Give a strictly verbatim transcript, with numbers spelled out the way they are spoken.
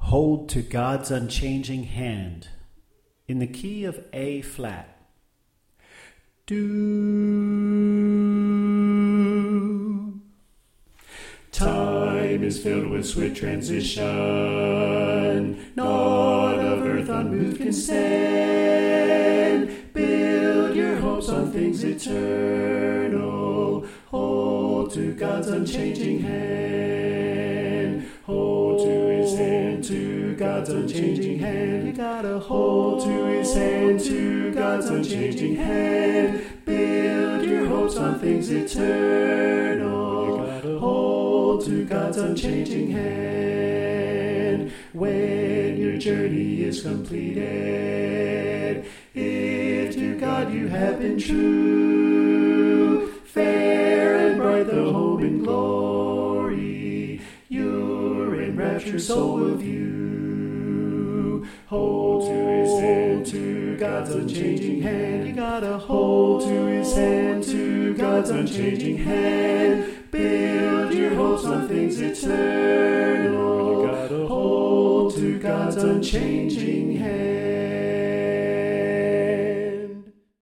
Hold to God's unchanging hand in the key of A flat. Do. Time is filled with swift transition. Naught of earth unmoved can stand. Build your hopes on things eternal. Hold to God's unchanging hand. Hold to his hand, to God's unchanging hand. You gotta hold to his hand, to God's unchanging hand. Build your hopes on things eternal. You gotta hold to God's unchanging hand. When your journey is completed, if to God you have been true, fair and bright the home in glory, your enraptured soul will view. Hold to his hand, to God's unchanging hand. You gotta hold to his hand, to God's unchanging hand. Build your hopes on things eternal. You gotta hold to God's unchanging hand.